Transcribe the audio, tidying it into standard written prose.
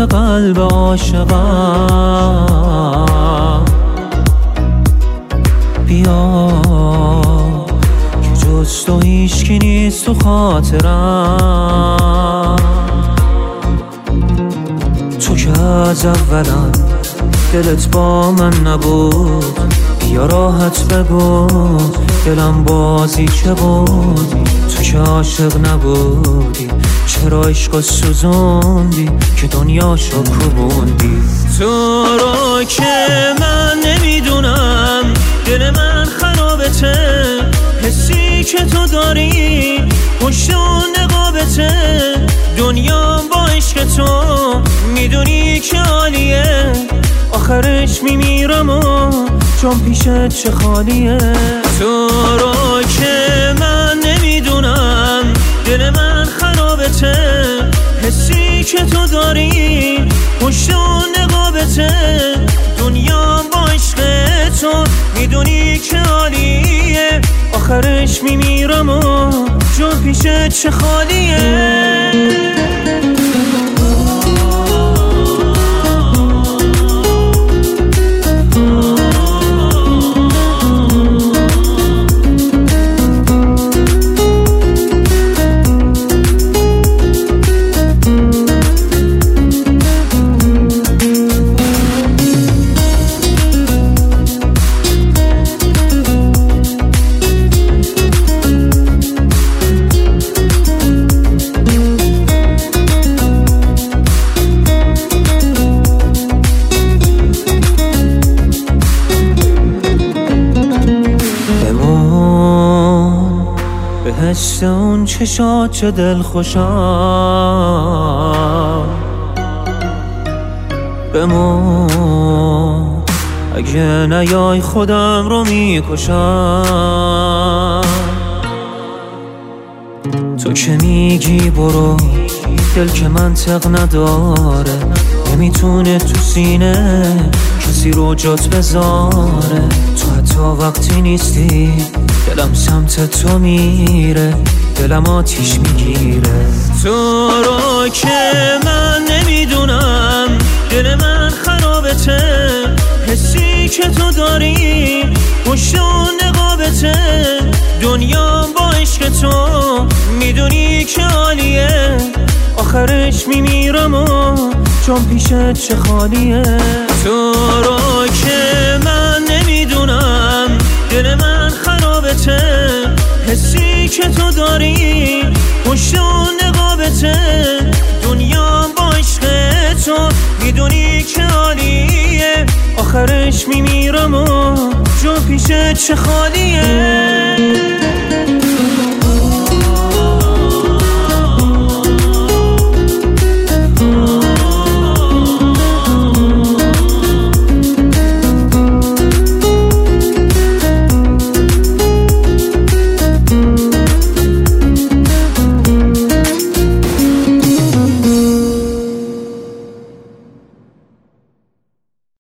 قلب عاشقم. بیا که جز تو هیچکی نیست تو خاطرم. تو که از اولم دلت با من نبود، بیا راحت بگو دلم بازی چه بود. تو که عاشق نبودی چرا عشق سوزوندی که دنیاشو کوبوندی. تو رو که من نمیدونم دل من خرابته، حسی که تو داری پشت نقابته. دنیا با عشق تو میدونی که عالیه، آخرش میمیرم و چون پیشت چه خالیه. تو رو که من نمیدونم دل من خرابته، حسی که تو داری پشت نقابته. دنیا با عشق تو میدونی که عالیه، آخرش میمیرم و چون پیشت چه خالیه. بهشت اون چشات چه دل خوشم. بمون اگه نیای خودم رو میکشم. تو که میگی برو دل که منطق نداره، نمیتونه تو سینه کسی رو جات بذاره. تو حتی وقتی نیستی دلم سمت تو میره، دلم آتیش میگیره. تو رو که من نمیدونم دل من خرابته، حسی که تو داری پشت نقابته. دنیا با عشق تو میدونی که عالیه، آخرش میمیرم و چون پیشت چه خالیه. تو رو که من نمیدونم دل من خرابته، حسی که تو داری پشت نقابته. دنیا با عشق تو میدونی که عالیه، آخرش میمیرم و چون پیشت چه خالیه.